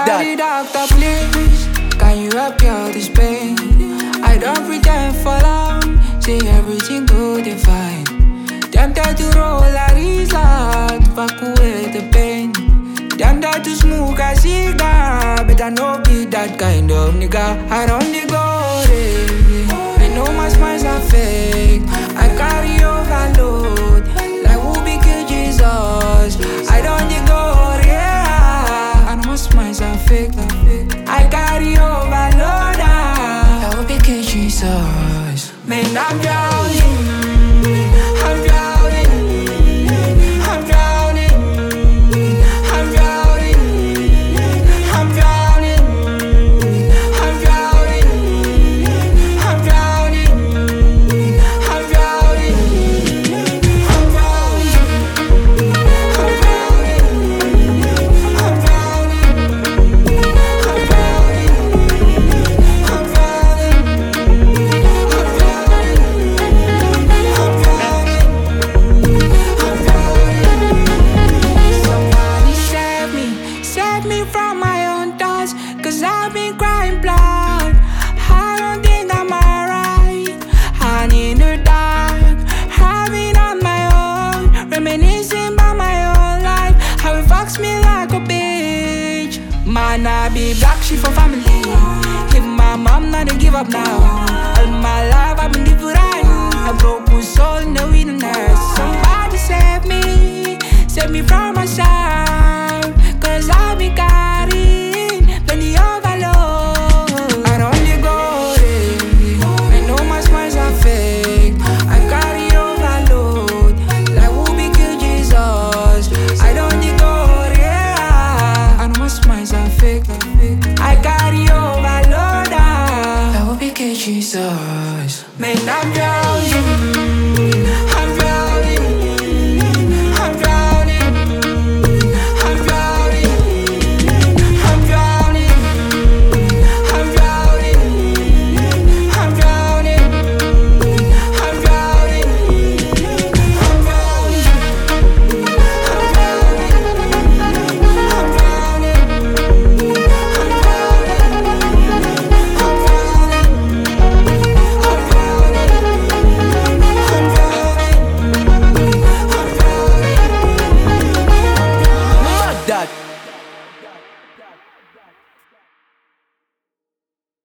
that. Somebody doctor, please, can you help me out this pain? I don't pretend for long, say everything good and fine. Tempted to roll a resort, fuck away the pain. Tempted to smoke a cigar, but I know be that kind of nigga. I don't go there. I know my smiles are fake. I carry overload, like who be kill Jesus. I don't go there. I know my smiles are fake. I carry overload, like who be kill Jesus. Man, I'm drowning. I'm drowning. I'm drowning. I'm drowning. I'm drowning. I'm drowning. I'm drowning. I'm drowning. I'm drowning. I'm drowning. I'm drowning. I'm Somebody save me from my own thoughts, 'cause I've been crying blood. I don't think I'm alright. I'm in the dark, having on my own, reminiscing about my own life, how it fucks me like a bitch. Man, I be black shit for family. If my mom not to give up now, all my life I've been different. A broken soul in the wilderness. Somebody save me from myself, 'cause I've been carrying plenty overload. I don't go there. I know my smiles are fake. I carry overload, like who be kill Jesus. I don't go there. I know my smiles are fake. I carry overload, like who be kill Jesus. Man, I'm drowning.